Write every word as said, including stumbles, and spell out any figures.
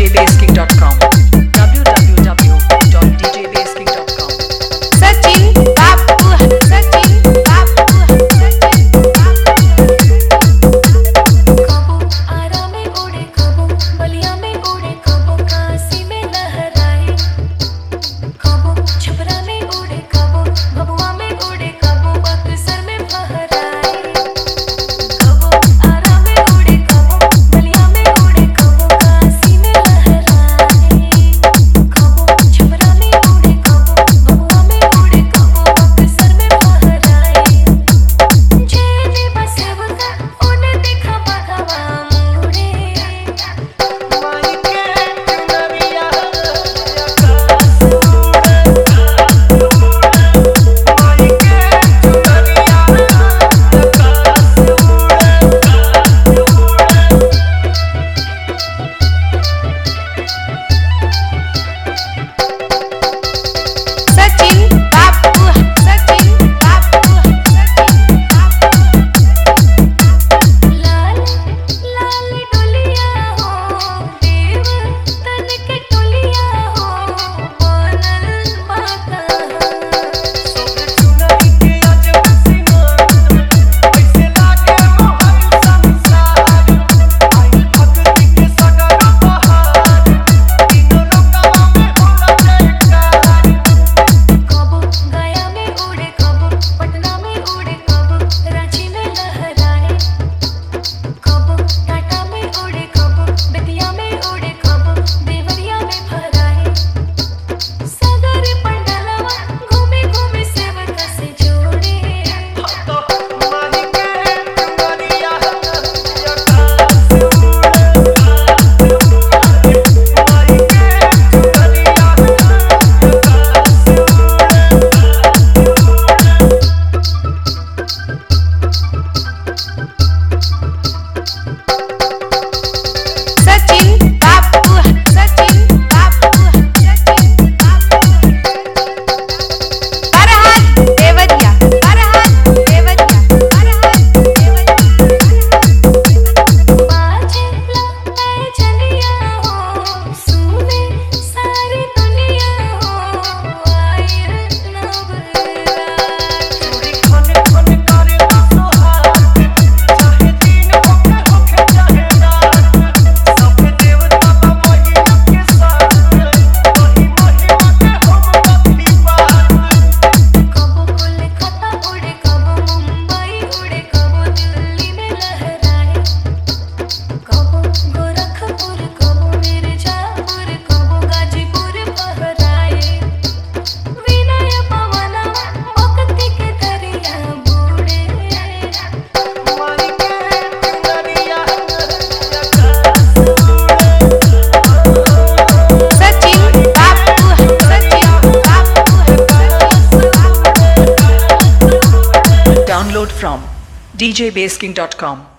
j baseking dot com w w w dot d j baseking dot com Sachin बापू सचिन बापू सचिन कबो आरा में उड़े कबो बलिया में उड़े कबो काशी में लहराए कबो छपरा में उड़े कबो भभुआ में उड़े कबो बक्सर में फहराए कबो आरा में उड़े कबो बलिया में उड़े कबो काशी में लहराए कबो छपरा में उड़े कबो भभुआ में उड़े कबो बक्सर में फहराए जेने बसेवका ओने देखा बघवा मुड़े माई के चुनरिया आकाश उड़े माई के चुनरिया सचिन बापू सचिन बापू सचिन लाल लाल डोलिया हो देव तन के टोलिया हो बनल माता सोके चुनरी के अजब सिंगार ऐसे लागे मोहन संसार आई भक्ति के सगर बहार तीनों लोकवा में होला जयकार कबो गया में उड़े कबो पटना में उड़े कबो रांची में लहराए कबो टाटा में उड़े कबो बेतिया में उड़े कबो देवरिया में फहराए सगर पंडलवा घूमे घूमे सेवक से जोड़े तो माई के चुनरिया आकाश उड़े माई के चुनरिया सचिन बापू सचिन बापू सचिन बरहात देवरिया बरहात देवरिया बरहात देवरिया बाजे ला मैं चलिया हो सुने सारी दुनिया हो आए नवरात चूड़ी खन खन करे सोहाग चाहे दिन होके होके चाहे रात सब देवता बा महिमा के साथ वही महिमा के हम कभी बात कबो कोलकाता उड़े कबो मुंबई उड़े कबो दिल्ली में लहराए कबो गोरखपुर कबो मिर्जापुर कबो गाजीपुर फहराए विनय पवना भक्ति के दरिया बूढ़े माई के चुनरिया आकाश उड़े सचिन बापू सचिन बापू download from d j baseking dot com